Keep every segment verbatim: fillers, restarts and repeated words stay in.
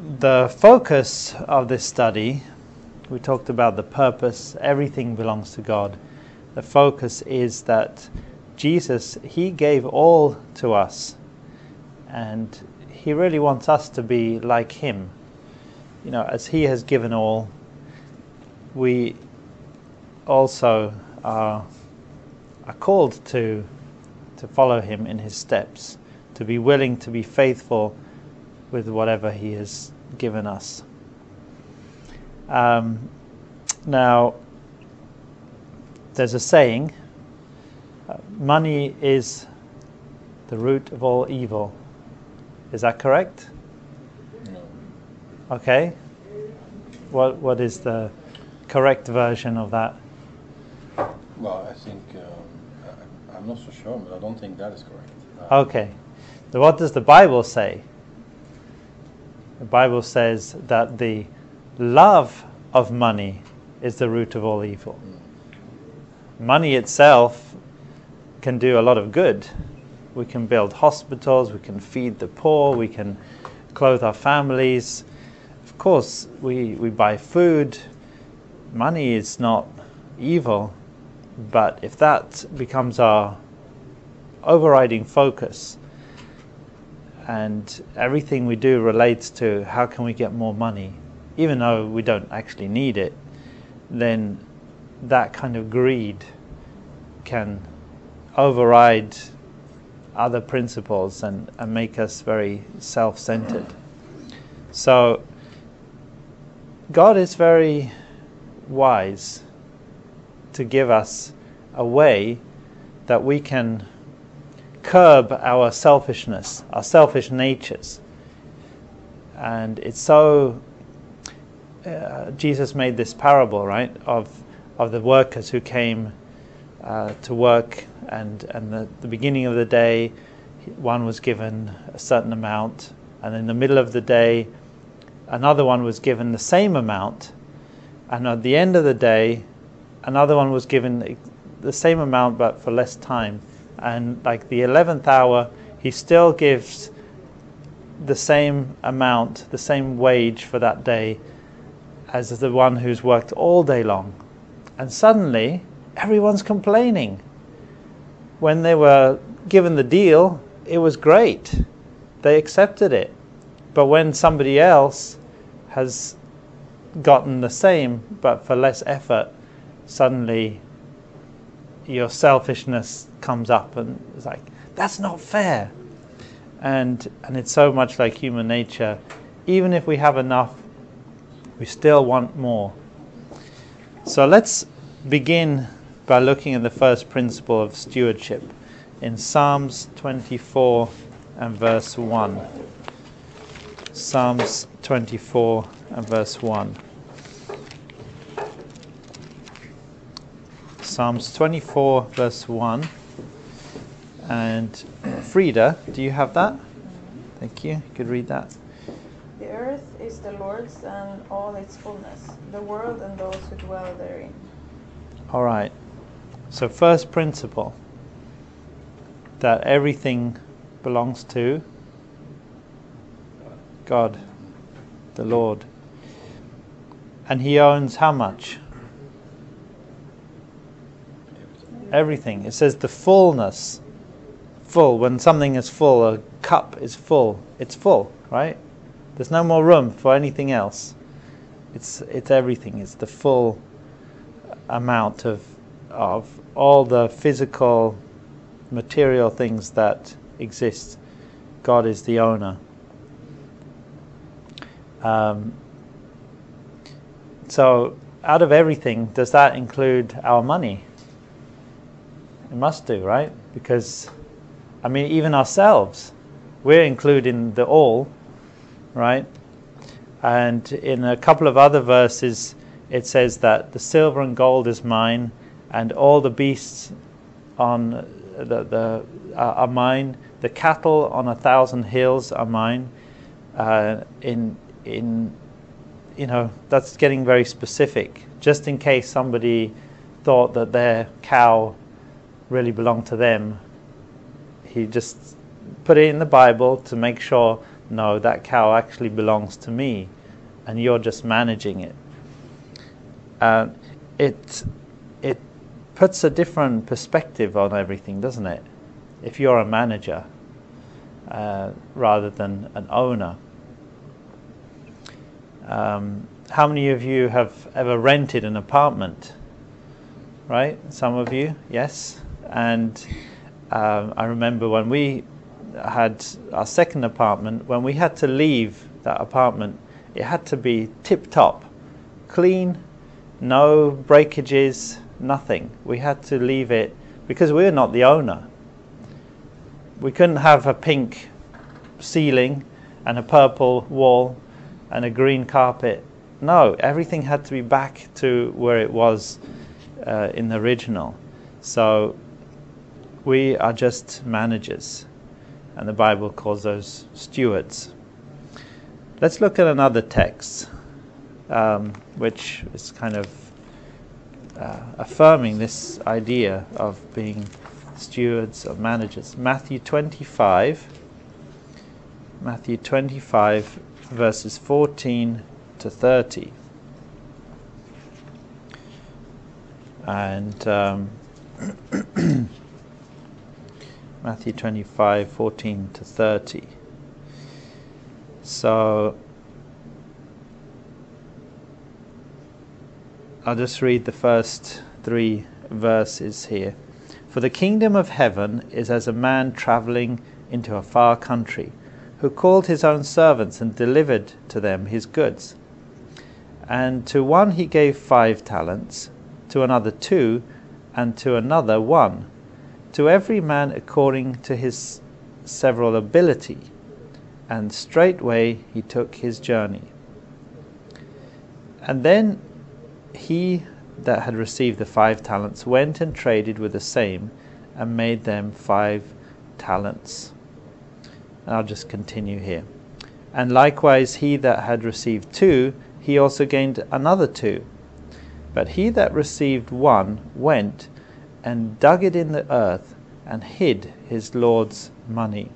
the focus of this study, we talked about the purpose, everything belongs to God. The focus is that Jesus, he gave all to us, and he really wants us to be like him. You know, as he has given all, we also are, are called to to follow him in his steps, to be willing to be faithful with whatever he has given us. Um, now, there's a saying, uh, money is the root of all evil. Is that correct? No. Okay. What What is the correct version of that? Well, I think, um, I, I'm not so sure, but I don't think that is correct. Uh, Okay. So what does the Bible say? The Bible says that the love of money is the root of all evil. mm. Money itself can do a lot of good. We can build hospitals, we can feed the poor, we can clothe our families. Of course, we, we buy food. Money is not evil, but if that becomes our overriding focus, and everything we do relates to how can we get more money, even though we don't actually need it, then that kind of greed can override other principles and, and make us very self-centered. So God is very wise to give us a way that we can curb our selfishness, our selfish natures. And it's so uh, Jesus made this parable, right, of of the workers who came uh, to work, and and the, the beginning of the day one was given a certain amount, and in the middle of the day another one was given the same amount, and at the end of the day another one was given the same amount but for less time. And like the eleventh hour, he still gives the same amount, the same wage for that day as the one who's worked all day long. And suddenly, everyone's complaining. When they were given the deal, it was great. They accepted it. But when somebody else has gotten the same, but for less effort, suddenly your selfishness comes up and it's like, that's not fair. And and it's so much like human nature. Even if we have enough, we still want more. So let's begin by looking at the first principle of stewardship in Psalms twenty-four and verse one. Psalms twenty-four and verse one. Psalms twenty-four verse one. And Frida, do you have that? Thank you. You could read that. The earth is the Lord's and all its fullness, the world and those who dwell therein. All right. So first principle, that everything belongs to God, the Lord. And he owns how much? Everything. It says the fullness. Full. When something is full, a cup is full. It's full, right? There's no more room for anything else. It's it's everything. It's the full amount of of all the physical, material things that exist. God is the owner. Um, so, out of everything, does that include our money? It must do, right? Because, I mean, even ourselves, we're including the all, right? And in a couple of other verses, it says that the silver and gold is mine, and all the beasts on the, the uh, are mine. The cattle on a thousand hills are mine. Uh, in in you know, that's getting very specific. Just in case somebody thought that their cow really belonged to them, he just put it in the Bible to make sure no, that cow actually belongs to me and you're just managing it. Uh, it it puts a different perspective on everything, doesn't it? If you're a manager uh, rather than an owner. Um, how many of you have ever rented an apartment? Right? Some of you, yes. And um, I remember when we had our second apartment, when we had to leave that apartment, it had to be tip-top, clean, no breakages, nothing. We had to leave it because we were not the owner. We couldn't have a pink ceiling and a purple wall and a green carpet. No, everything had to be back to where it was uh, in the original. So we are just managers, and the Bible calls those stewards. Let's look at another text, um, which is kind of uh, affirming this idea of being stewards or managers. Matthew twenty-five, Matthew twenty-five, verses fourteen to thirty. And um, Matthew twenty-five, fourteen to thirty. So I'll just read the first three verses here. For the kingdom of heaven is as a man travelling into a far country, who called his own servants and delivered to them his goods. And to one he gave five talents, to another two, and to another one, to every man according to his several ability. And straightway he took his journey. And then he that had received the five talents went and traded with the same, and made them five talents. And I'll just continue here. And likewise he that had received two, he also gained another two. But he that received one went and dug it in the earth, and hid his Lord's money.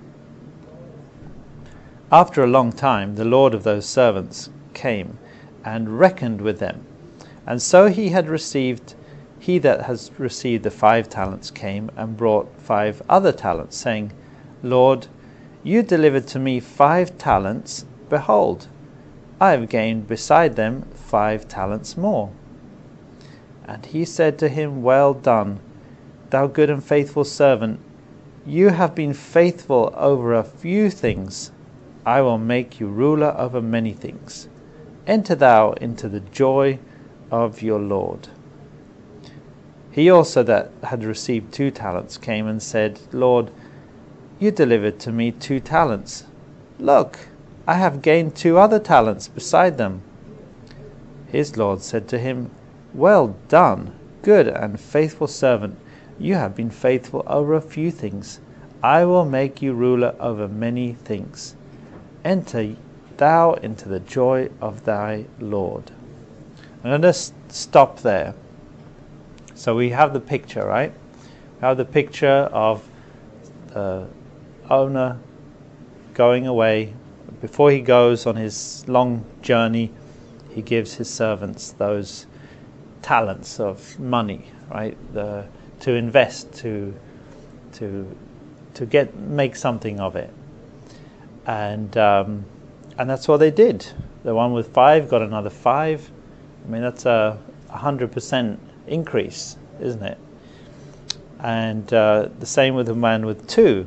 After a long time the Lord of those servants came and reckoned with them. And so he had received, he that has received the five talents came and brought five other talents, saying, Lord, you delivered to me five talents. Behold, I have gained beside them five talents more. And he said to him, Well done, thou good and faithful servant. You have been faithful over a few things. I will make you ruler over many things. Enter thou into the joy of your Lord. He also that had received two talents came and said, Lord, you delivered to me two talents. Look, I have gained two other talents beside them. His Lord said to him, Well done, good and faithful servant. You have been faithful over a few things. I will make you ruler over many things. Enter thou into the joy of thy Lord. I'm going to stop there. So we have the picture, right? We have the picture of the owner going away. Before he goes on his long journey, he gives his servants those talents of money, right? The, to invest, to to to get make something of it. And um, and that's what they did. The one with five got another five. I mean, that's a hundred percent increase, isn't it? And uh, the same with the man with two.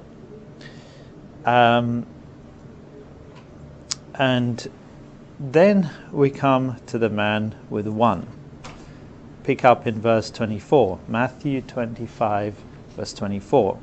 Um, and then we come to the man with one. Pick up in verse twenty-four, Matthew twenty-five, verse twenty-four.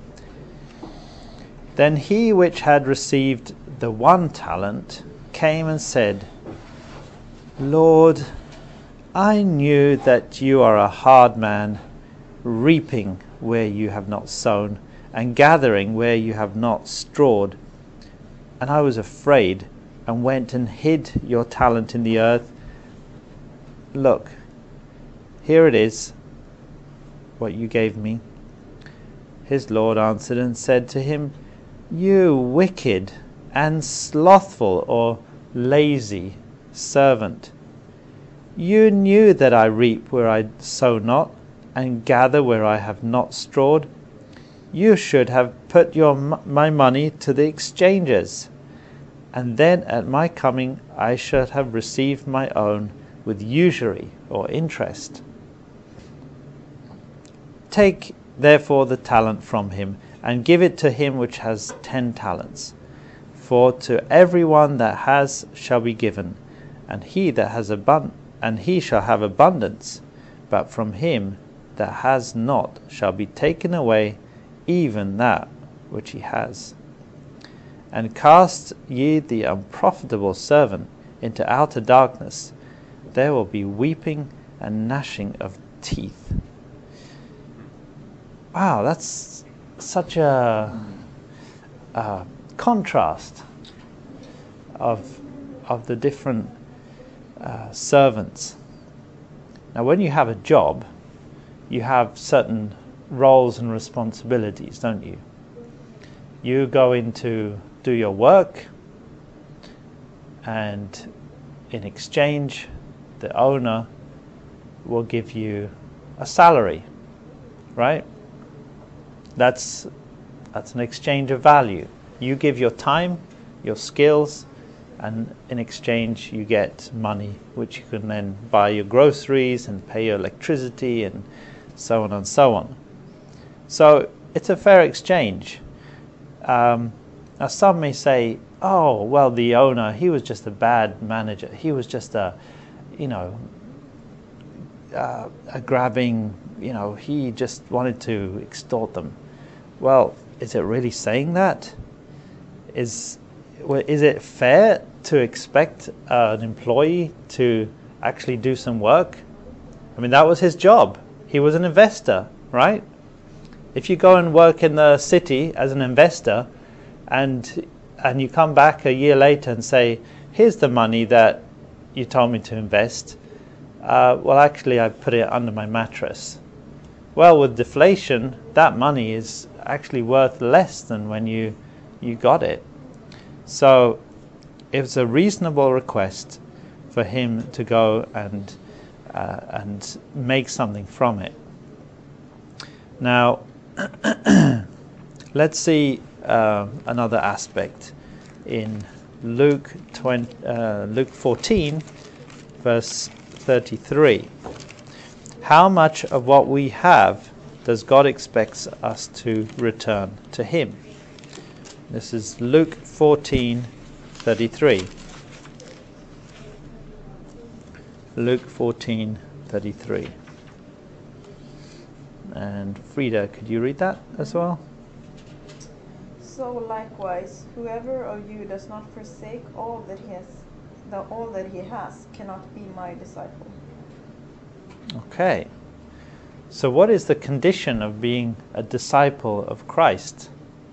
Then he which had received the one talent came and said, Lord, I knew that you are a hard man, reaping where you have not sown, and gathering where you have not strawed. And I was afraid, and went and hid your talent in the earth. Look, here it is, what you gave me. His Lord answered and said to him, You wicked and slothful or lazy servant. You knew that I reap where I sow not, and gather where I have not strawed. You should have put your my money to the exchangers, and then at my coming I should have received my own with usury or interest. Take therefore the talent from him, and give it to him which has ten talents. For to every one that has shall be given, and he that has abund- and he shall have abundance. But from him that has not shall be taken away even that which he has. And cast ye the unprofitable servant into outer darkness. There will be weeping and gnashing of teeth. Wow, that's such a, a contrast of of the different uh, servants. Now, when you have a job, you have certain roles and responsibilities, don't you? You go in to do your work, and in exchange, the owner will give you a salary, right? That's that's an exchange of value. You give your time, your skills, and in exchange you get money, which you can then buy your groceries and pay your electricity and so on and so on. So it's a fair exchange. Um, now some may say, oh, well, the owner, he was just a bad manager. He was just a, you know, uh, a grabbing, you know, he just wanted to extort them. Well, is it really saying that? Is is it fair to expect uh, an employee to actually do some work? I mean, that was his job. He was an investor, right? If you go and work in the city as an investor, and and you come back a year later and say, here's the money that you told me to invest, uh, well, actually, I put it under my mattress. Well, with deflation, that money is actually worth less than when you you got it. So it was a reasonable request for him to go and uh, and make something from it. Now, let's see uh, another aspect in Luke twenty, uh, Luke fourteen, verse thirty-three. How much of what we have does God expect us to return to Him? This is Luke fourteen thirty-three. Luke fourteen thirty-three. And Frida, could you read that as well? So likewise, whoever of you does not forsake all that he has, the, all that he has, cannot be my disciple. Okay. So what is the condition of being a disciple of Christ?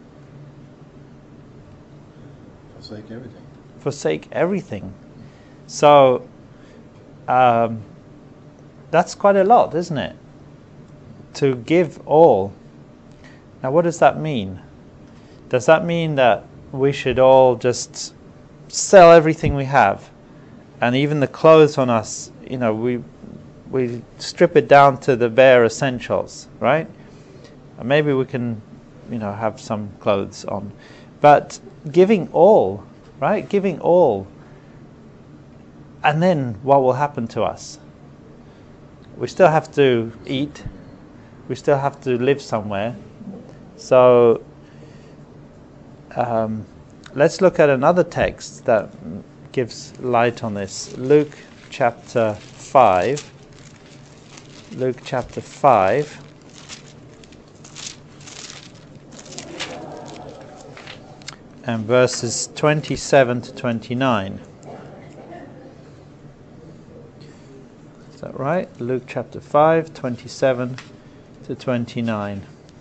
Forsake everything. Forsake everything. So um, that's quite a lot, isn't it? To give all. Now, what does that mean? Does that mean that we should all just sell everything we have, and even the clothes on us, you know, we we strip it down to the bare essentials, right? And maybe we can, you know, have some clothes on, but giving all, right? Giving all, and then what will happen to us? We still have to eat. We still have to live somewhere. So um, let's look at another text that gives light on this. Luke chapter five. Luke chapter five. And verses twenty-seven to twenty-nine. Is that right? Luke chapter five, twenty-seven to twenty-nine.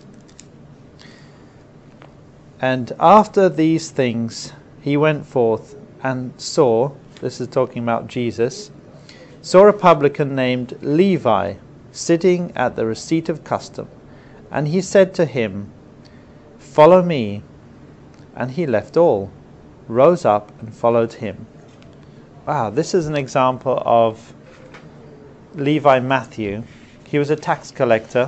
And after these things he went forth and saw, this is talking about Jesus, saw a publican named Levi sitting at the receipt of custom. And he said to him, Follow me. And he left all, rose up and followed him. Wow, this is an example of Levi Matthew. He was a tax collector,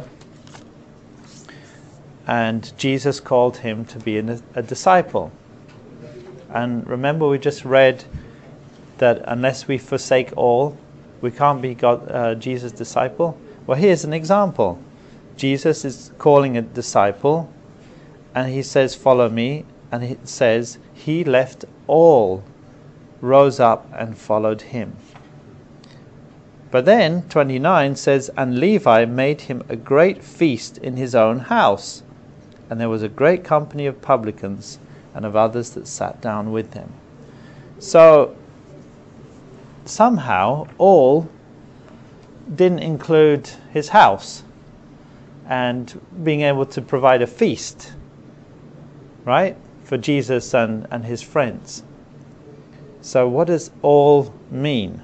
and Jesus called him to be a, a disciple. And remember, we just read that unless we forsake all, we can't be God, uh, Jesus' disciple. Well, here's an example. Jesus is calling a disciple, and he says, follow me, and it says he left all, rose up and followed him. But then twenty-nine says, and Levi made him a great feast in his own house, and there was a great company of publicans and of others that sat down with them. So somehow all didn't include his house and being able to provide a feast, right, for Jesus and, and his friends. So what does all mean?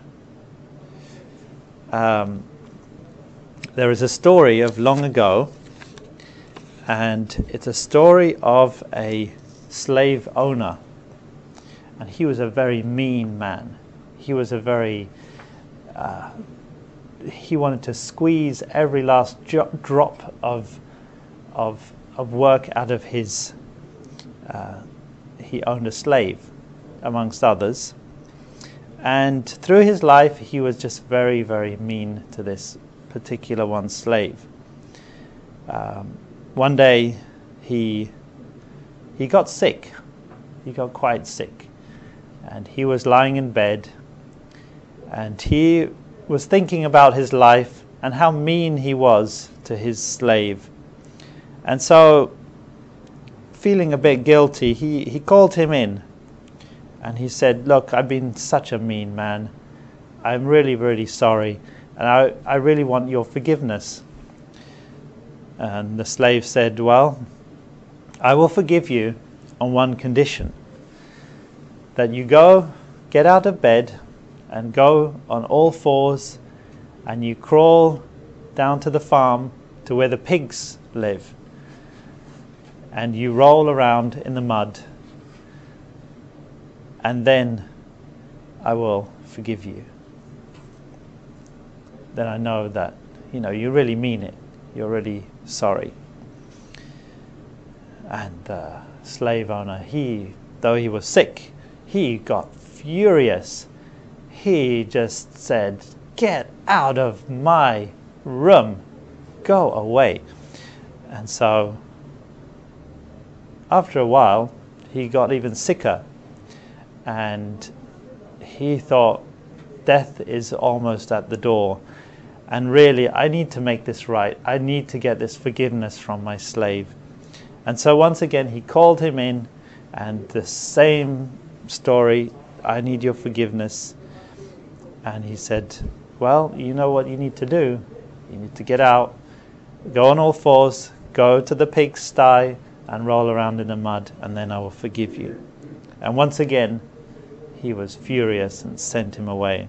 Um, there is a story of long ago, and it's a story of a slave owner, and he was a very mean man. He was a very uh, he wanted to squeeze every last jo- drop of of of work out of his uh, he owned a slave, amongst others, and through his life he was just very, very mean to this particular one slave. Um, one day he he got sick. He got quite sick, and he was lying in bed, and he was thinking about his life and how mean he was to his slave. And so, feeling a bit guilty, he, he called him in, and he said, look, I've been such a mean man. I'm really, really sorry, and I, I really want your forgiveness. And the slave said, well, I will forgive you on one condition, that you go, get out of bed, and go on all fours, and you crawl down to the farm to where the pigs live, and you roll around in the mud, and then I will forgive you. Then I know that, you know, you really mean it. You're really sorry. And the slave owner, he, though he was sick, he got furious. He just said, get out of my room, go away. And so after a while he got even sicker, and he thought death is almost at the door, and really I need to make this right. I need to get this forgiveness from my slave. And so once again he called him in, and the same story, I need your forgiveness. And he said, well, you know what you need to do. You need to get out, go on all fours, go to the pigsty and roll around in the mud, and then I will forgive you. And once again, he was furious and sent him away.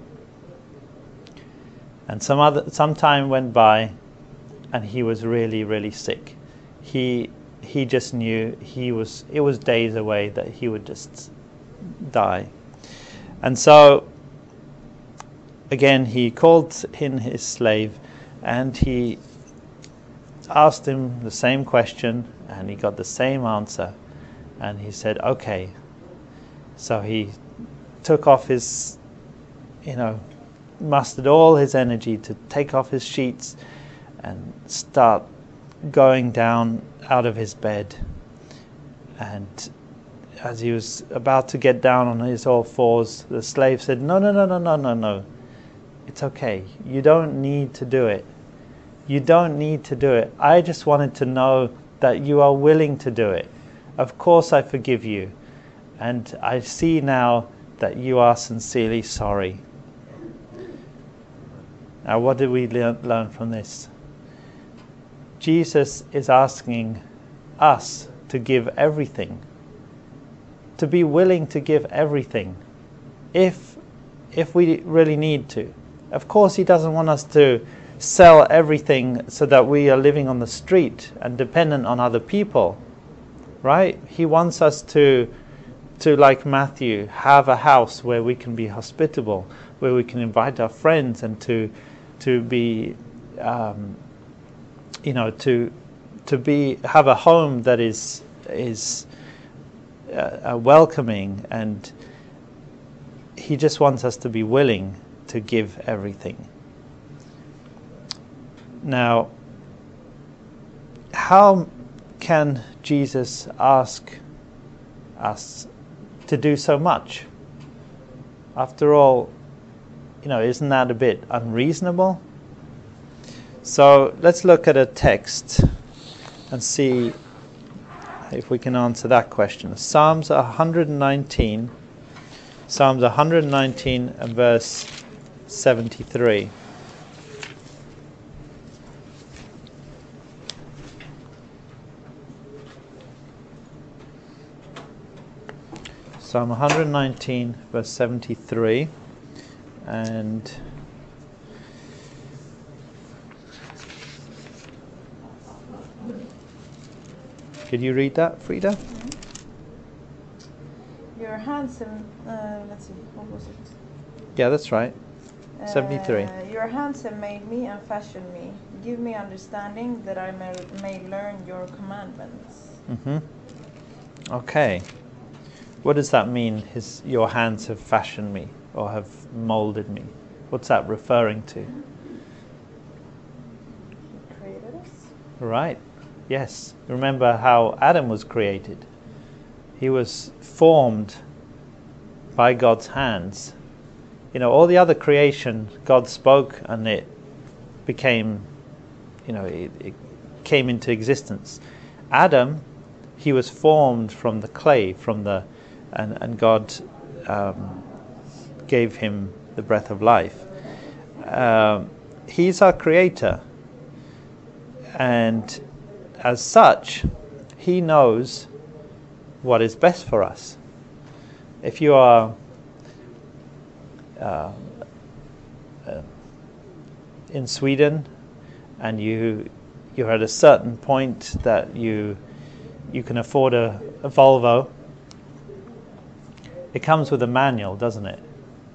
And some other some time went by, and he was really, really sick. He he just knew he was it was days away that he would just die. And so again, he called in his slave, and he asked him the same question, and he got the same answer. And he said, okay. So he took off his, you know, mustered all his energy to take off his sheets and start going down out of his bed. And as he was about to get down on his all fours, the slave said, no, no, no, no, no, no, no. It's okay. You don't need to do it. You don't need to do it. I just wanted to know that you are willing to do it. Of course I forgive you. And I see now that you are sincerely sorry. Now what did we learn, learn from this? Jesus is asking us to give everything. To be willing to give everything. If, if we really need to. Of course he doesn't want us to sell everything so that we are living on the street and dependent on other people. Right? He wants us to to, like Matthew, have a house where we can be hospitable, where we can invite our friends, and to to be, um, you know, to to be have a home that is is uh, welcoming, and he just wants us to be willing to give everything. Now, how can Jesus ask us to do so much? After all, you know, isn't that a bit unreasonable? So let's look at a text and see if we can answer that question. Psalms one hundred nineteen, Psalms one hundred nineteen and verse seventy-three. Psalm one hundred nineteen, verse seventy-three, and could you read that, Frida? Mm-hmm. Your handsome, uh, let's see, what was it? Yeah, that's right. seventy-three. Uh, your hands have made me and fashioned me. Give me understanding that I may, may learn your commandments. Mm-hmm. Okay. What does that mean? His, your hands have fashioned me, or have molded me. What's that referring to? He created us. Right. Yes. Remember how Adam was created. He was formed by God's hands. You know, all the other creation, God spoke and it became, you know, it, it came into existence. Adam, he was formed from the clay, from the And, and God um, gave him the breath of life. Um, he's our creator. And as such, he knows what is best for us. If you are uh, uh, in Sweden and you, you're at a certain point that you, you can afford a, a Volvo, it comes with a manual, doesn't it?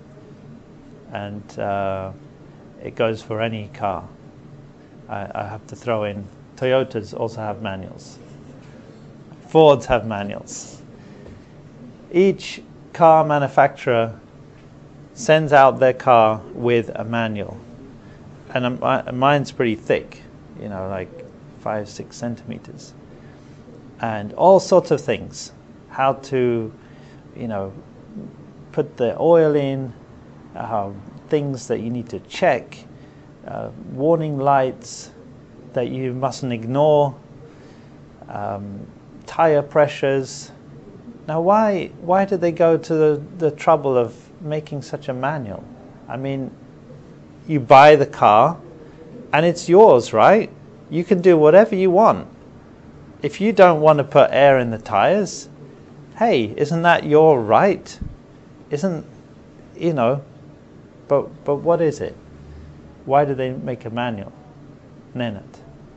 And uh, it goes for any car. I, I have to throw in, Toyotas also have manuals. Fords have manuals. Each car manufacturer sends out their car with a manual. And um, mine's pretty thick, you know, like five, six centimeters. And all sorts of things. How to, you know, put the oil in, uh, things that you need to check, uh, warning lights that you mustn't ignore, um, tire pressures. Now, why why did they go to the, the trouble of making such a manual? I mean, you buy the car and it's yours, right? You can do whatever you want. If you don't want to put air in the tires, hey, isn't that your right? Isn't, you know, but but what is it? Why do they make a manual? Nenad.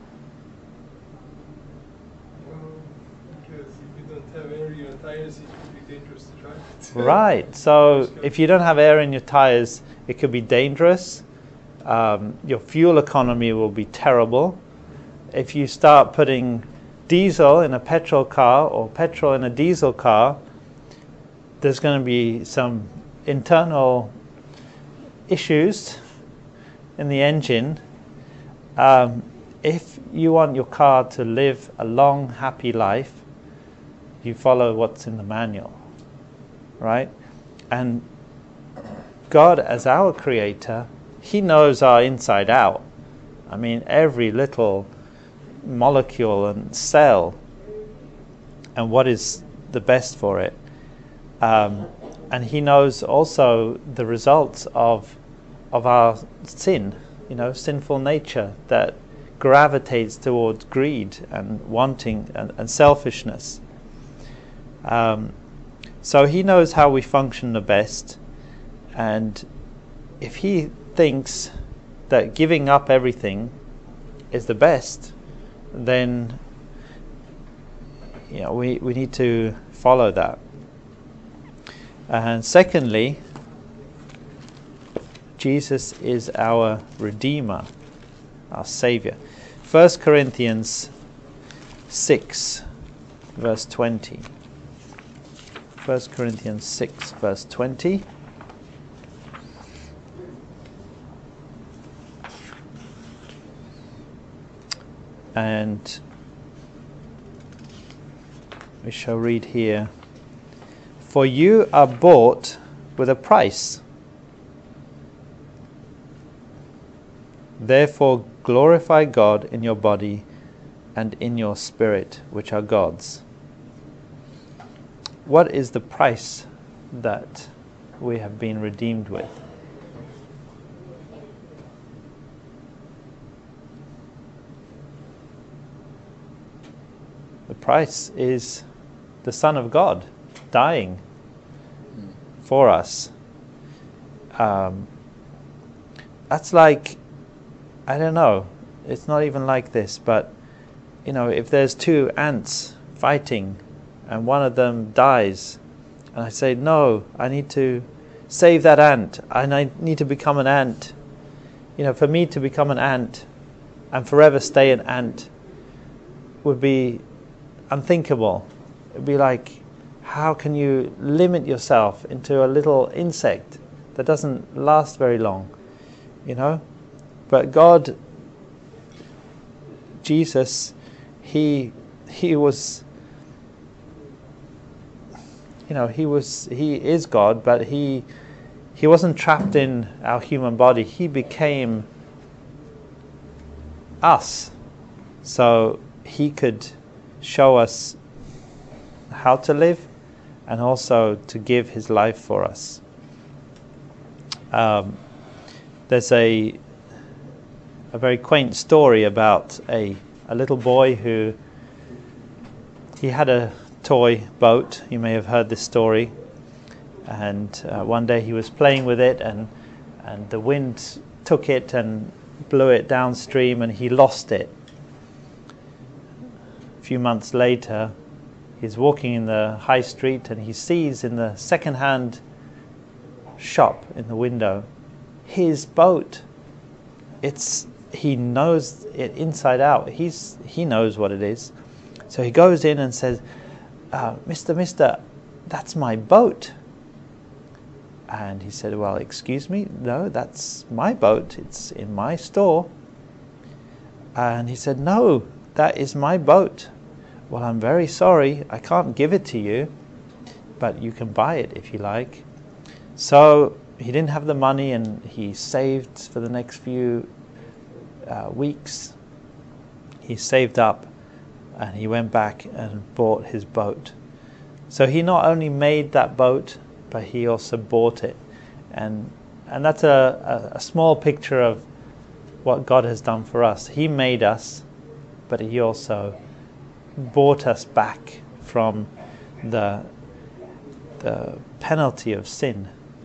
Well, because if you don't have air in your tires, it would be dangerous to drive it. Right, so if you don't have air in your tires, it could be dangerous. Um, your fuel economy will be terrible. If you start putting diesel in a petrol car or petrol in a diesel car, there's going to be some internal issues in the engine. Um, if you want your car to live a long, happy life, you follow what's in the manual, right? And God, as our creator, he knows our inside out. I mean, every little molecule and cell, and what is the best for it. Um, and he knows also the results of of our sin, you know, sinful nature that gravitates towards greed and wanting and, and selfishness. Um, so he knows how we function the best, and if he thinks that giving up everything is the best, then you know we, we need to follow that. And secondly, Jesus is our Redeemer, our Saviour. First Corinthians six, verse twenty. First Corinthians six, verse twenty. And we shall read here, "For you are bought with a price. Therefore glorify God in your body and in your spirit, which are God's." What is the price that we have been redeemed with? The price is the Son of God dying for us. Um, that's like, I don't know, it's not even like this, but you know, if there's two ants fighting and one of them dies, and I say, no, I need to save that ant, and I need to become an ant. You know, for me to become an ant and forever stay an ant would be unthinkable. It would be like, how can you limit yourself into a little insect that doesn't last very long, you know? But God, Jesus, he he was, you know, he was he is God, but he he wasn't trapped in our human body. He became us, so he could show us how to live and also to give his life for us. Um, there's a a very quaint story about a, a little boy who, he had a toy boat. You may have heard this story. And uh, one day he was playing with it, and and the wind took it and blew it downstream, and he lost it. A few months later, he's walking in the high street and he sees in the second-hand shop in the window his boat. It's he knows it inside out. He's he knows what it is. So he goes in and says, uh, Mister, Mister, that's my boat. And he said, well, excuse me, no, that's my boat. It's in my store. And he said, no, that is my boat. Well, I'm very sorry, I can't give it to you, but you can buy it if you like. So he didn't have the money, and he saved for the next few uh, weeks. He saved up, and he went back and bought his boat. So he not only made that boat, but he also bought it. And and that's a, a, a small picture of what God has done for us. He made us, but he also bought us back from the the penalty of sin.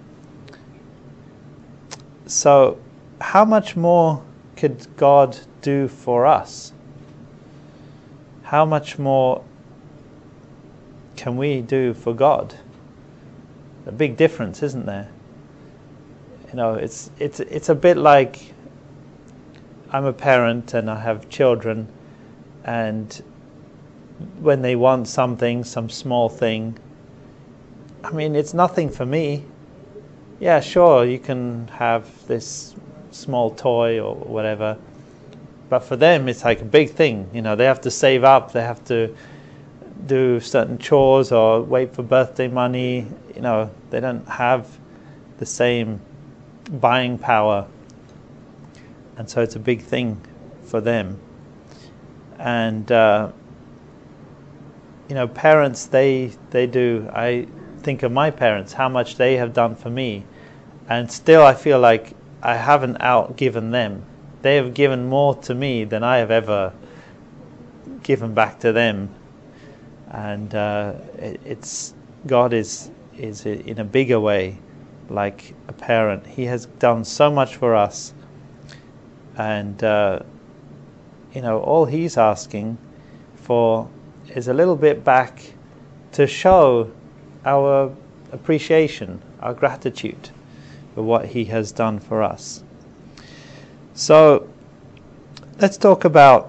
So how much more could God do for us? How much more can we do for God? A big difference, isn't there? You know, it's it's it's a bit like, I'm a parent and I have children, and when they want something, some small thing, I mean, it's nothing for me. Yeah, sure, you can have this small toy or whatever, but for them it's like a big thing. You know, they have to save up, they have to do certain chores or wait for birthday money. You know, they don't have the same buying power, and so it's a big thing for them. And uh, you know, parents, they they do. I think of my parents, how much they have done for me, and still I feel like I haven't outgiven them. They have given more to me than I have ever given back to them. And uh, it, it's God is is in a bigger way like a parent. He has done so much for us, and uh, you know, all he's asking for is a little bit back to show our appreciation, our gratitude for what he has done for us. So let's talk about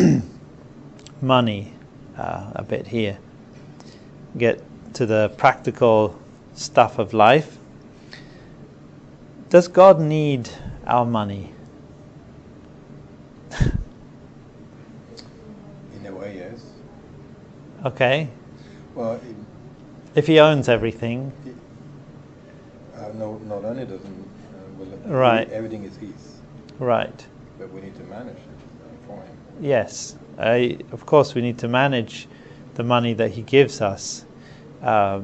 money uh, a bit here. Get to the practical stuff of life. Does God need our money? In a way, yes. Okay. Well, it, if he owns everything. It, uh, no, not only doesn't uh, well, right. everything is his. Right. But we need to manage it for him. Yes, uh, of course we need to manage the money that he gives us. Uh,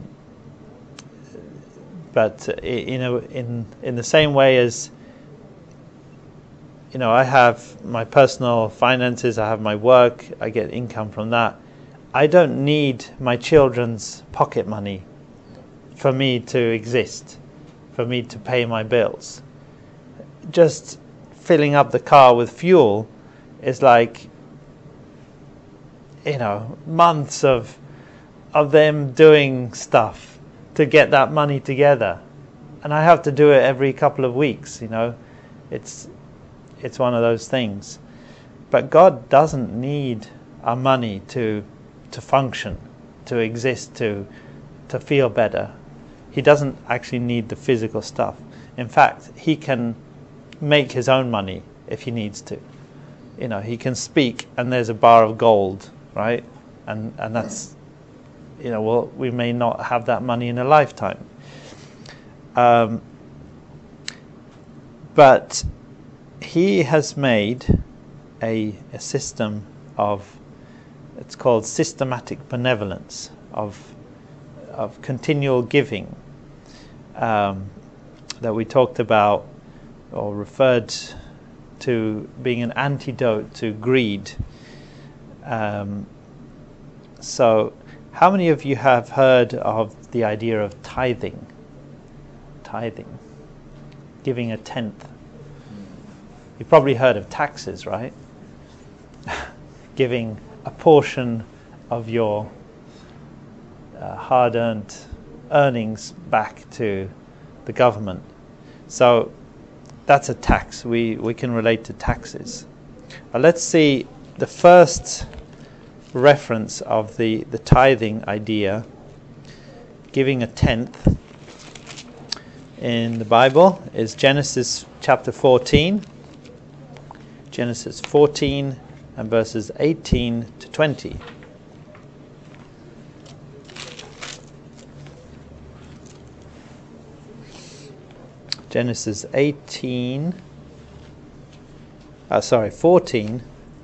but in a, in in the same way as, you know, I have my personal finances, I have my work, I get income from that. I don't need my children's pocket money for me to exist, for me to pay my bills. Just filling up the car with fuel is like, you know, months of of them doing stuff to get that money together, and I have to do it every couple of weeks. You know, it's it's one of those things. But God doesn't need our money to to function, to exist, to to feel better. He doesn't actually need the physical stuff. In fact, he can make his own money if he needs to. You know, he can speak and there's a bar of gold, right? And and that's, you know, well, we may not have that money in a lifetime. Um, but he has made a, a system of, it's called systematic benevolence, of of continual giving, um, that we talked about or referred to being an antidote to greed. Um, so how many of you have heard of the idea of tithing? Tithing. Giving a tenth. You've probably heard of taxes, right? Giving a portion of your uh, hard-earned earnings back to the government. So that's a tax. We we can relate to taxes. Uh, let's see the first reference of the, the tithing idea, giving a tenth, in the Bible is Genesis chapter fourteen. Genesis fourteen and verses eighteen to twenty. Genesis eighteen, uh, sorry, fourteen.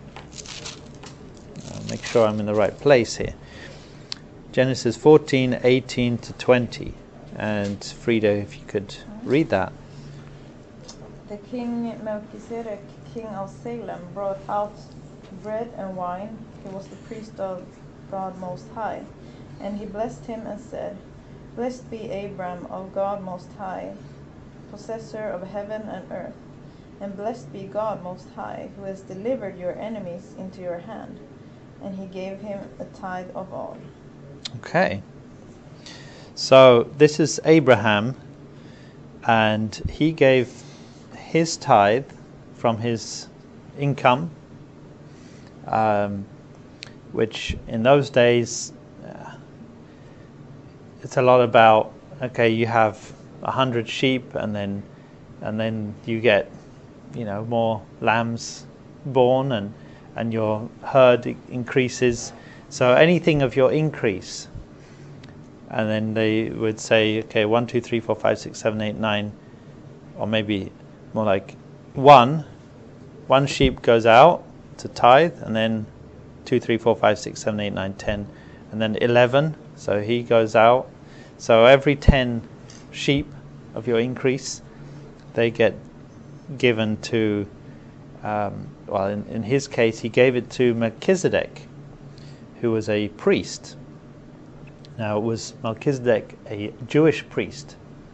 I'll make sure I'm in the right place here. Genesis fourteen, eighteen to twenty. And Frida, if you could read that. The king Melchizedek, king of Salem, brought out bread and wine. He was the priest of God Most High. And he blessed him and said, Blessed be Abram of God Most High, possessor of heaven and earth. And blessed be God Most High, who has delivered your enemies into your hand. And he gave him a tithe of all. Okay. So this is Abraham, and he gave his tithe from his income, um, which in those days, uh, it's a lot about, okay, you have a hundred sheep, and then and then you get, you know, more lambs born, and and your herd increases. So anything of your increase. And then they would say, okay, one, two, three, four, five, six, seven, eight, nine, or maybe more like one. One sheep goes out to tithe, and then two, three, four, five, six, seven, eight, nine, ten, and then eleven. So he goes out. So every ten sheep of your increase, they get given to, um, well, in, in his case, he gave it to Melchizedek, who was a priest. Now, was Melchizedek a Jewish priest?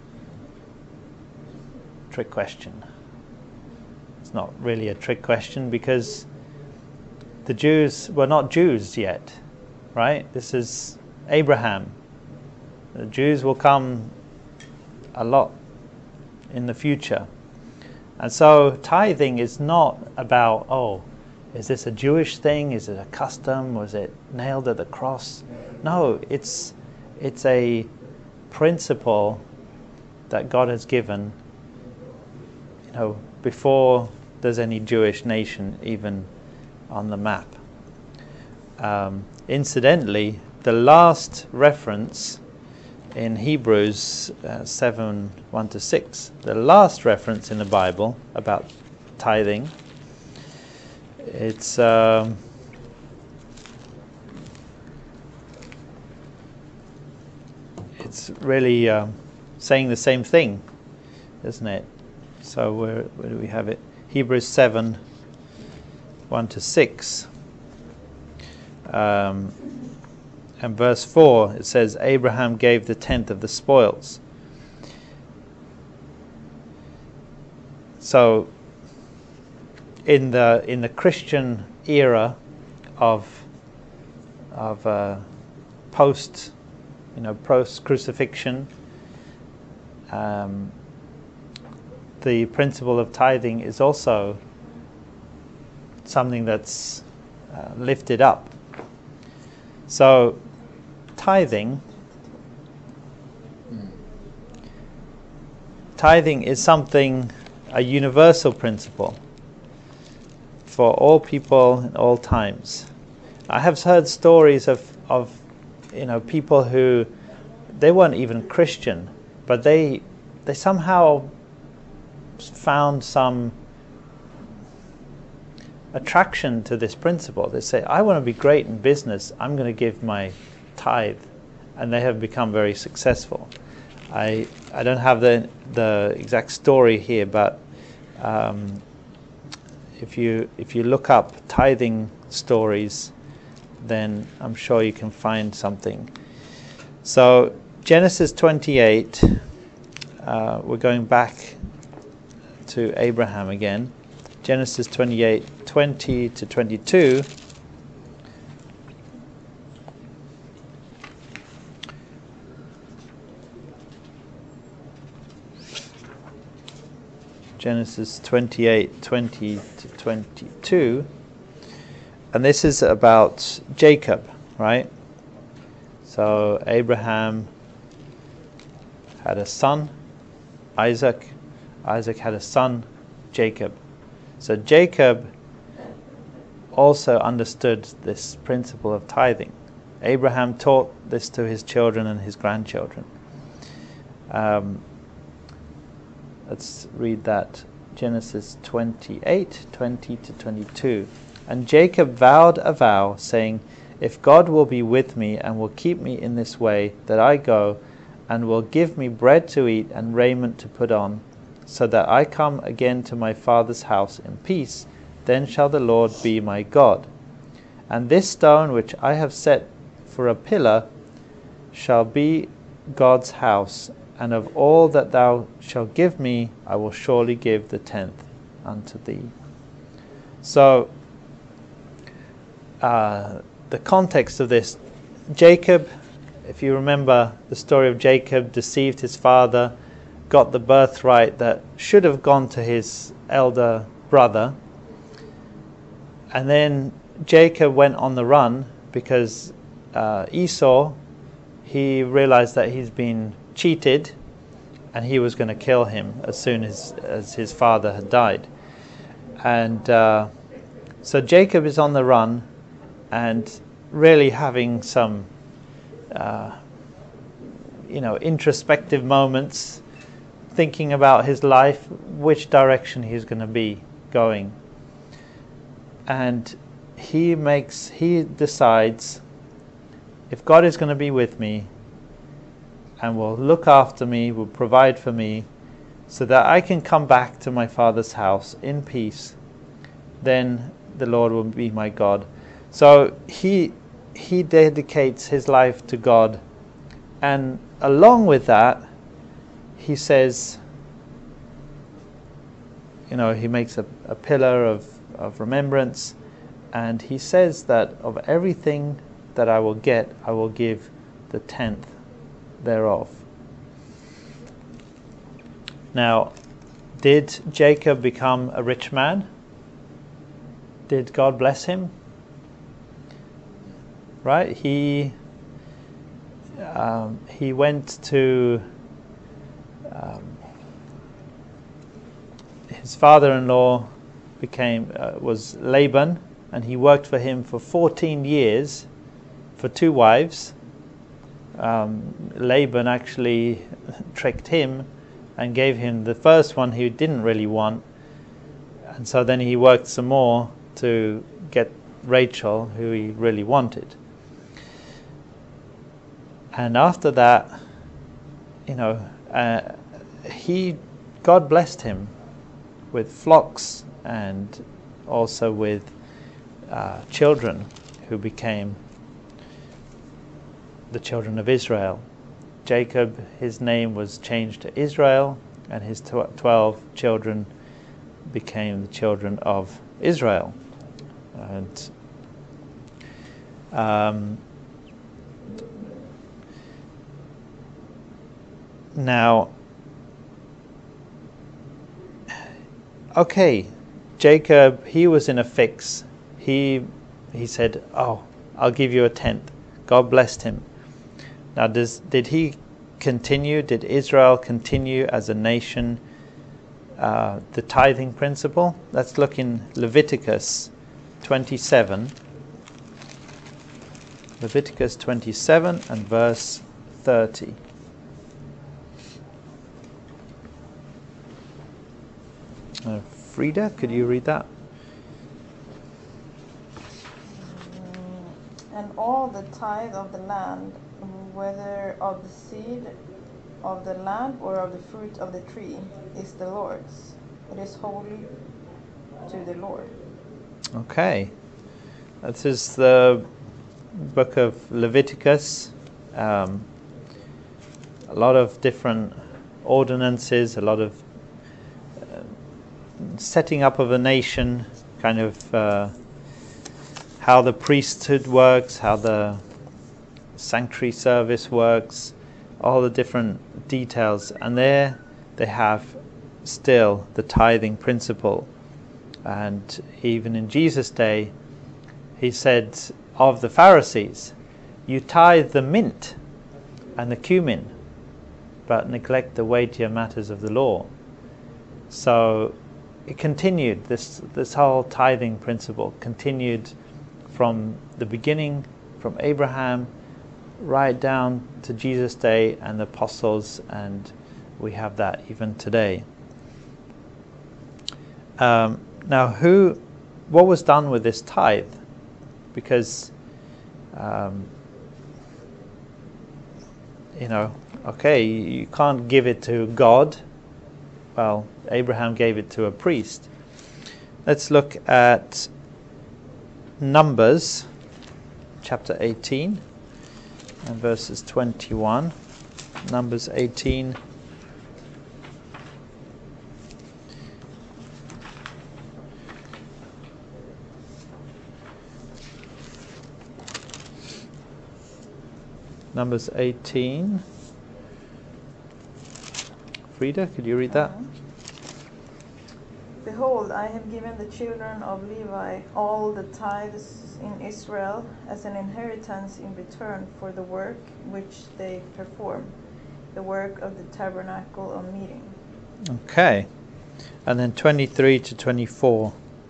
Trick question. It's not really a trick question, because the Jews were not Jews yet, right? This is Abraham. The Jews will come a lot in the future. And so tithing is not about, oh, is this a Jewish thing? Is it a custom? Was it nailed at the cross? No, it's it's a principle that God has given, you know, before there's any Jewish nation even on the map. Um, incidentally, the last reference in Hebrews uh, seven, one to six, the last reference in the Bible about tithing, it's um, it's really um, saying the same thing, isn't it? So where, where do we have it? Hebrews seven, one to six. Um, and verse four, it says, Abraham gave the tenth of the spoils. So in the in the Christian era of of uh, post, you know, post crucifixion, um, the principle of tithing is also something that's uh, lifted up. So tithing Mm. tithing is something, a universal principle for all people in all times. I have heard stories of, of you know, people who, they weren't even Christian, but they they somehow found some attraction to this principle. They say, I want to be great in business, I'm going to give my tithe, and they have become very successful. I I don't have the the exact story here, but um, if you if you look up tithing stories, then I'm sure you can find something. So Genesis twenty-eight, uh, we're going back to Abraham again. Genesis twenty-eight, twenty to twenty-two. Genesis twenty-eight, twenty to twenty-two. And this is about Jacob, right? So Abraham had a son, Isaac. Isaac had a son, Jacob. So Jacob also understood this principle of tithing. Abraham taught this to his children and his grandchildren. Um, let's read that. Genesis twenty-eight, twenty to twenty-two. And Jacob vowed a vow, saying, if God will be with me and will keep me in this way that I go, and will give me bread to eat and raiment to put on, so that I come again to my father's house in peace, then shall the Lord be my God. And this stone which I have set for a pillar shall be God's house, and of all that thou shalt give me, I will surely give the tenth unto thee. So, uh, the context of this, Jacob, if you remember the story of Jacob, deceived his father, got the birthright that should have gone to his elder brother. And then Jacob went on the run because uh, Esau, he realized that he's been cheated and he was going to kill him as soon as, as his father had died. And uh, so Jacob is on the run and really having some uh, you know, introspective moments, thinking about his life, which direction he's going to be going. And he makes, he decides, if God is going to be with me and will look after me, will provide for me, so that I can come back to my father's house in peace, then the Lord will be my God. So he he dedicates his life to God, and along with that, he says, you know, he makes a, a pillar of, of remembrance, and he says that of everything that I will get, I will give the tenth thereof. Now, did Jacob become a rich man? Did God bless him? Right? He um, he went to um, his father-in-law became uh, was Laban, and he worked for him for fourteen years for two wives. Um, Laban actually tricked him and gave him the first one he didn't really want, and so then he worked some more to get Rachel, who he really wanted. And after that, you know, uh, he God blessed him with flocks and also with uh, children who became the children of Israel. Jacob, his name was changed to Israel, and his tw- twelve children became the children of Israel. And um, now, okay, Jacob, he was in a fix. He he said, "Oh, I'll give you a tenth." God blessed him. Now, does, did he continue, did Israel continue as a nation uh, the tithing principle? Let's look in Leviticus twenty-seven. Leviticus twenty-seven and verse thirty. Uh, Frida, could you read that? And all the tithe of the land, whether of the seed of the land or of the fruit of the tree, is the Lord's. It is holy to the Lord. Okay. This is the book of Leviticus. Um, a lot of different ordinances, a lot of uh, setting up of a nation, kind of uh, how the priesthood works, how the sanctuary service works, all the different details. And there they have still the tithing principle. And even in Jesus' day, he said of the Pharisees, "You tithe the mint and the cumin, but neglect the weightier matters of the law." So it continued, this this whole tithing principle continued from the beginning, from Abraham right down to Jesus' day and the apostles, and we have that even today. Um, now, who, what was done with this tithe? Because, um, you know, okay, you can't give it to God. Well, Abraham gave it to a priest. Let's look at Numbers chapter eighteen and verses twenty-one. Numbers eighteen. Numbers eighteen. Frida, could you read that? Uh-huh. Behold, I have given the children of Levi all the tithes in Israel as an inheritance in return for the work which they perform, the work of the tabernacle of meeting. Okay. And then twenty-three to twenty-four.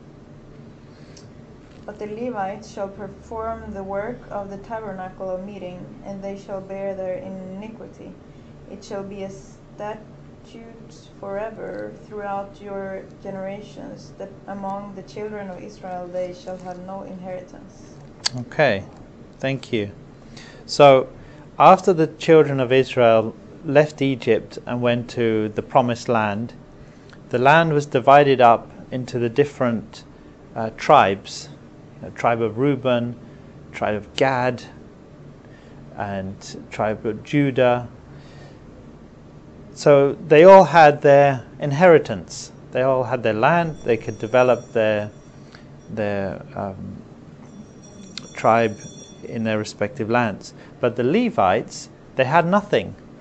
But the Levites shall perform the work of the tabernacle of meeting, and they shall bear their iniquity. It shall be a statute forever throughout your generations, that among the children of Israel they shall have no inheritance. Okay, thank you. So, after the children of Israel left Egypt and went to the promised land, the land was divided up into the different uh, tribes. The tribe of Reuben, tribe of Gad, and tribe of Judah. So they all had their inheritance. They all had their land. They could develop their their um, tribe in their respective lands. But the Levites, they had nothing.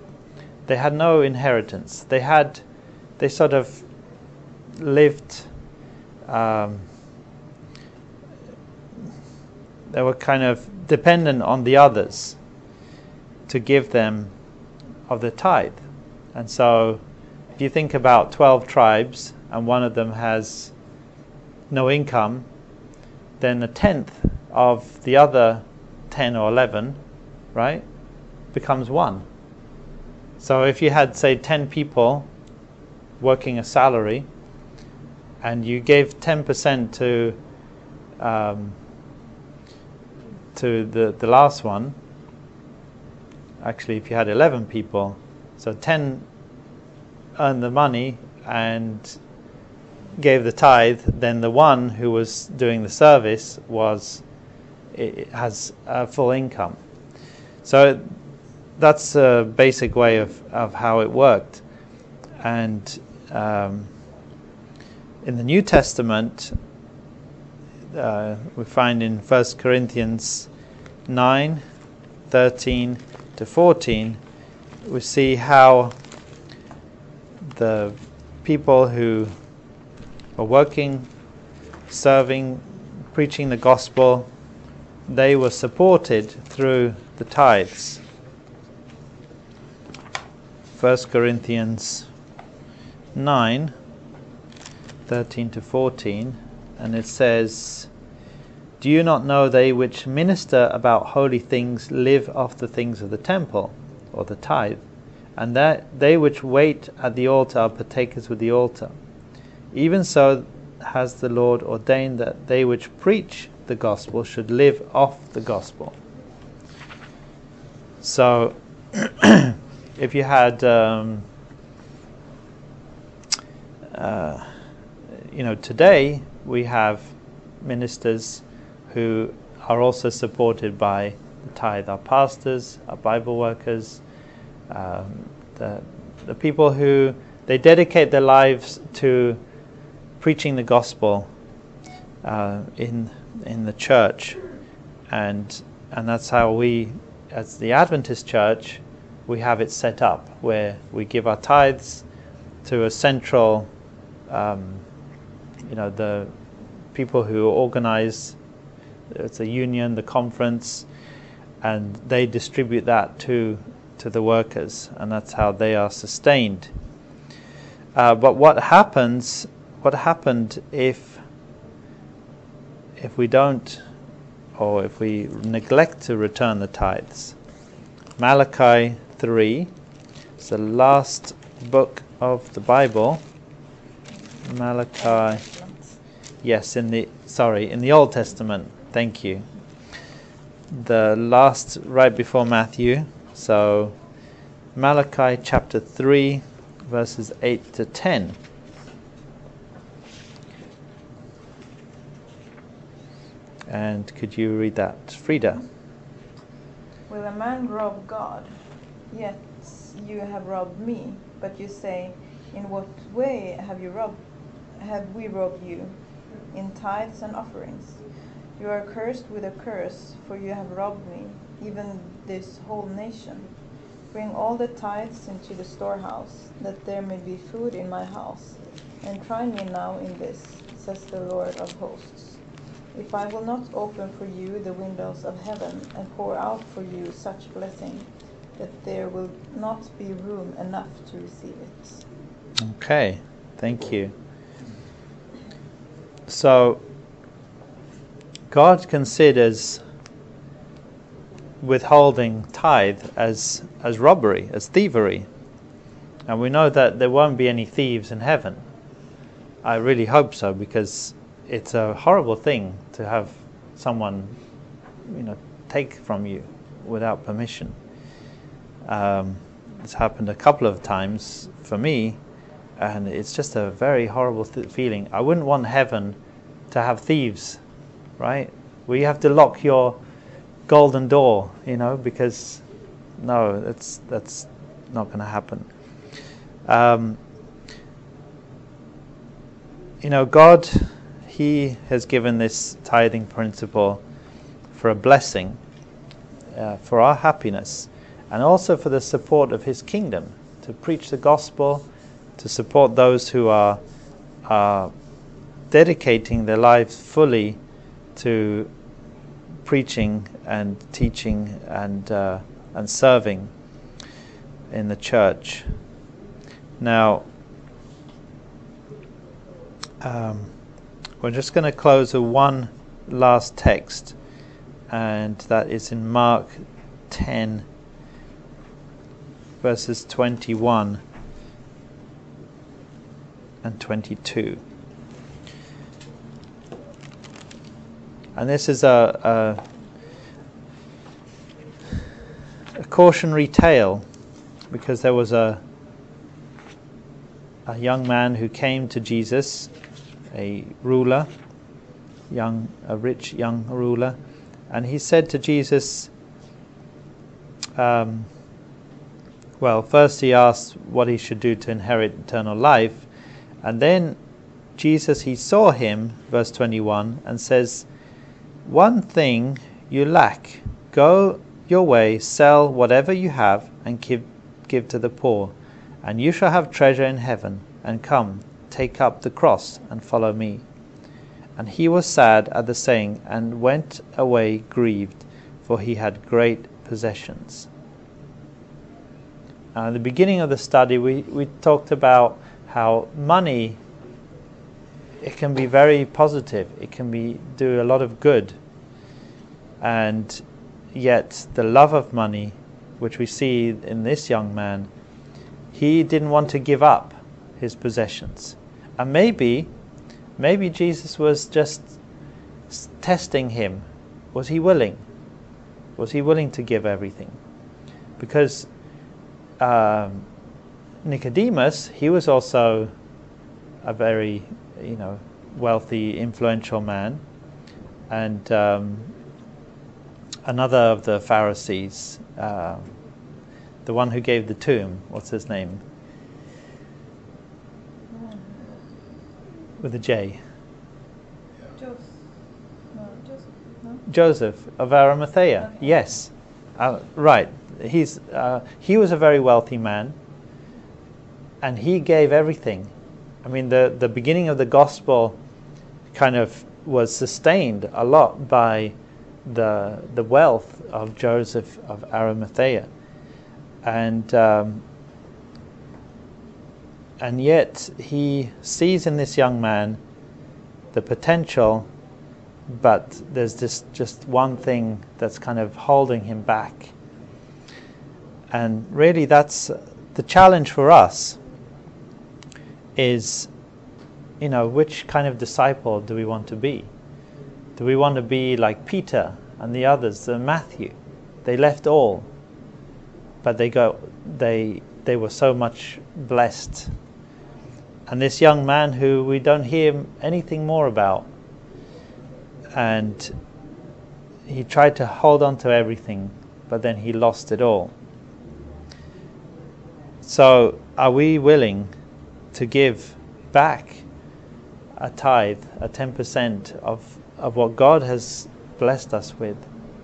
They had no inheritance. They had, they sort of lived, um, they were kind of dependent on the others to give them of the tithe. And so if you think about twelve tribes and one of them has no income, then a tenth of the other ten or eleven, right, becomes one. So if you had, say, ten people working a salary, and you gave ten percent to um, to the, the last one, actually if you had eleven people, so ten earned the money and gave the tithe, then the one who was doing the service was it has a full income. So that's a basic way of, of how it worked. And um, in the New Testament, uh, we find in First Corinthians nine, thirteen to fourteen, we see how the people who were working, serving, preaching the gospel, they were supported through the tithes. First Corinthians nine, thirteen to fourteen, and it says, "Do you not know they which minister about holy things live off the things of the temple, or the tithe? And that they which wait at the altar are partakers with the altar. Even so has the Lord ordained that they which preach the gospel should live off the gospel." So, if you had, um, uh, you know, today we have ministers who are also supported by the tithe. Our pastors, our Bible workers, um, the the people who they dedicate their lives to preaching the gospel uh, in in the church, and and that's how we, as the Adventist Church, we have it set up where we give our tithes to a central, um, you know, the people who organize. It's a union, the conference, and they distribute that to to the workers, and that's how they are sustained. Uh, but what happens? What happened if if we don't, or if we neglect to return the tithes? Malachi three, it's the last book of the Bible. Malachi, yes, in the sorry, in the Old Testament. Thank you. The last, right before Matthew. So, Malachi chapter three, verses eight to ten. And could you read that, Frida? Will a man rob God? Yet you have robbed me. But you say, in what way have you robbed? Have we robbed you? In tithes and offerings. You are cursed with a curse, for you have robbed me, even this whole nation. Bring all the tithes into the storehouse, that there may be food in my house. And try me now in this, says the Lord of hosts. If I will not open for you the windows of heaven, and pour out for you such blessing, that there will not be room enough to receive it. Okay, thank you. So, God considers withholding tithe as as robbery, as thievery. And we know that there won't be any thieves in heaven. I really hope so, because it's a horrible thing to have someone, you know, take from you without permission. Um, it's happened a couple of times for me, and it's just a very horrible th- feeling. I wouldn't want heaven to have thieves, right? Where you have to lock your golden door, you know, because no, that's that's not going to happen. Um, you know, God, He has given this tithing principle for a blessing, uh, for our happiness, and also for the support of His kingdom, to preach the gospel, to support those who are, are dedicating their lives fully to preaching and teaching and uh, and serving in the church. Now, um, we're just going to close with one last text, and that is in Mark ten, verses twenty-one and twenty-two. And this is a, a, a cautionary tale, because there was a a young man who came to Jesus, a ruler, young, a rich young ruler, and he said to Jesus, um, well, first he asked what he should do to inherit eternal life, and then Jesus, he saw him, verse twenty-one, and says, one thing you lack. Go your way, sell whatever you have, and give, give to the poor, and you shall have treasure in heaven. And come, take up the cross, and follow me. And he was sad at the saying, and went away grieved, for he had great possessions. Uh, at the beginning of the study, we, we talked about how money, it can be very positive. It can be do a lot of good. And yet the love of money, which we see in this young man, he didn't want to give up his possessions. And maybe, maybe Jesus was just testing him. Was he willing? Was he willing to give everything? Because um, Nicodemus, he was also a very, you know, wealthy, influential man, and um, another of the Pharisees, uh, the one who gave the tomb, what's his name? With a J. Joseph. No, Joseph. No? Joseph of Arimathea. Okay. Yes, uh, right. He's uh, he was a very wealthy man, and he gave everything. I mean, the the beginning of the gospel kind of was sustained a lot by the the wealth of Joseph of Arimathea, and um, and yet he sees in this young man the potential, but there's this just one thing that's kind of holding him back. And really, that's the challenge for us. Is, you know, which kind of disciple do we want to be? Do we want to be like Peter and the others, the Matthew? They left all, but they go, they they were so much blessed. And this young man who we don't hear anything more about, and he tried to hold on to everything, but then he lost it all. So, are we willing to give back a tithe, a ten percent of, of what God has blessed us with,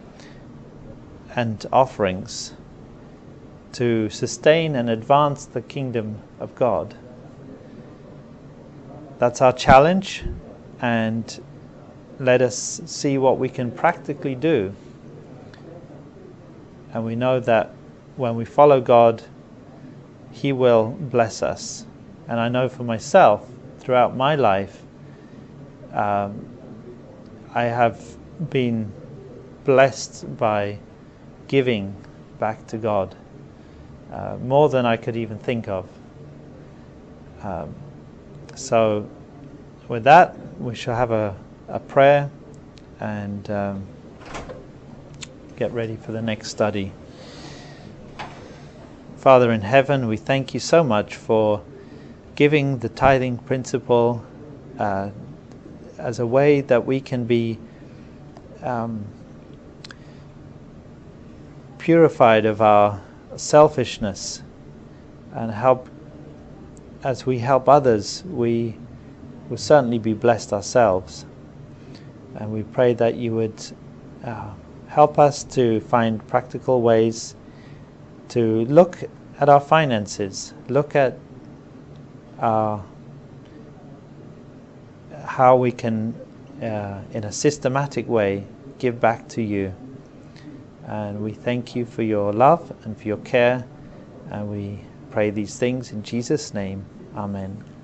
and offerings to sustain and advance the kingdom of God? That's our challenge, and let us see what we can practically do. And we know that when we follow God, He will bless us. And I know for myself, throughout my life, um, I have been blessed by giving back to God, uh, more than I could even think of. Um, so with that, we shall have a, a prayer and um, get ready for the next study. Father in heaven, we thank you so much for giving the tithing principle uh, as a way that we can be um, purified of our selfishness, and help, as we help others, we will certainly be blessed ourselves. And we pray that you would uh, help us to find practical ways to look at our finances. Look at our, how we can, uh, in a systematic way, give back to you. And we thank you for your love and for your care. And we pray these things in Jesus' name. Amen.